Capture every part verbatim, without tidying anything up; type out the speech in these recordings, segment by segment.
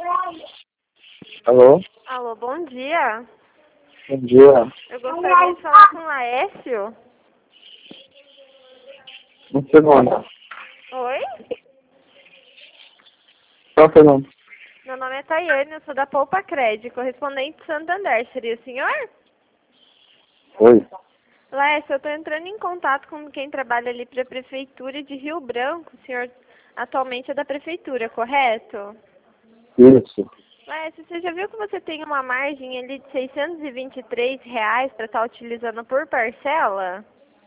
Alô? Alô, bom dia. Bom dia. Eu gostaria de falar com o Laércio. Um segundo. Oi? Só um segundo. Meu nome é Tayane, eu sou da Poupa Crédito, correspondente de Santander. Seria o senhor? Oi. Laércio, eu estou entrando em contato com quem trabalha ali para a Prefeitura de Rio Branco. O senhor atualmente é da Prefeitura, correto? Isso. Laércio, você já viu que você tem uma margem ali de seiscentos e vinte e três reais para estar utilizando por parcela?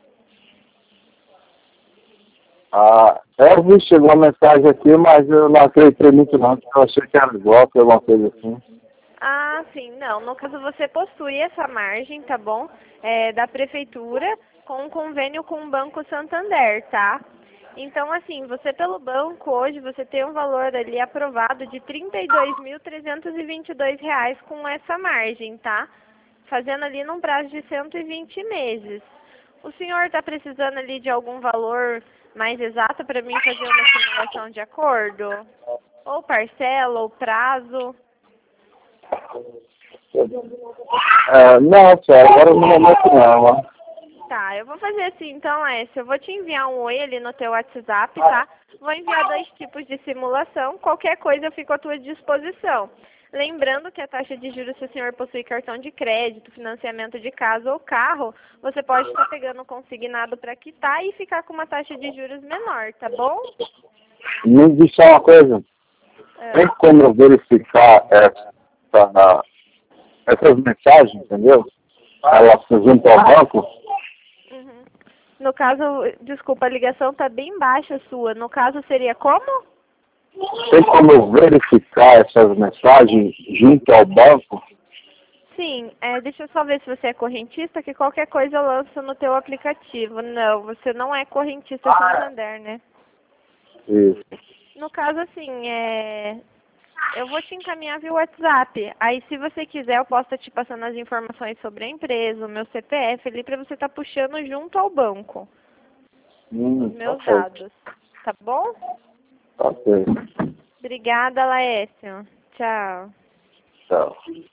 Ah, eu vi, chegou uma mensagem aqui, mas eu não acreditei muito não, porque eu achei que era golpe, alguma coisa assim. Ah, sim, não. No caso, você possui essa margem, tá bom? É, da prefeitura com um convênio com o Banco Santander, tá? Então, assim, você pelo banco hoje, você tem um valor ali aprovado de trinta e dois mil trezentos e vinte e dois reais com essa margem, tá? Fazendo ali num prazo de cento e vinte meses. O senhor está precisando ali de algum valor mais exato para mim fazer uma simulação de acordo? Ou parcela, ou prazo? É, não, senhora, agora no momento não, ó. Tá, eu vou fazer assim, então, Écio, eu vou te enviar um oi ali no teu WhatsApp, tá? Vou enviar dois tipos de simulação, qualquer coisa eu fico à tua disposição. Lembrando que a taxa de juros, se o senhor possui cartão de crédito, financiamento de casa ou carro, você pode estar pegando consignado para quitar e ficar com uma taxa de juros menor, tá bom? Me diz só uma coisa, É. tem como eu verificar essa, essas mensagens, entendeu? Elas se juntam ao banco? Uhum. No caso, desculpa, a ligação tá bem baixa sua. No caso, seria como? Tem como eu verificar essas mensagens junto ao banco? Sim, é, deixa eu só ver se você é correntista, que qualquer coisa eu lanço no teu aplicativo. Não, você não é correntista Santander, né? Isso. No caso, assim, é... eu vou te encaminhar via WhatsApp. Aí, se você quiser, eu posso estar te passando as informações sobre a empresa, o meu C P F ali, para você estar puxando junto ao banco Hum, os meus tá certo. dados. Tá bom? Tá certo. Obrigada, Laércio. Tchau. Tchau.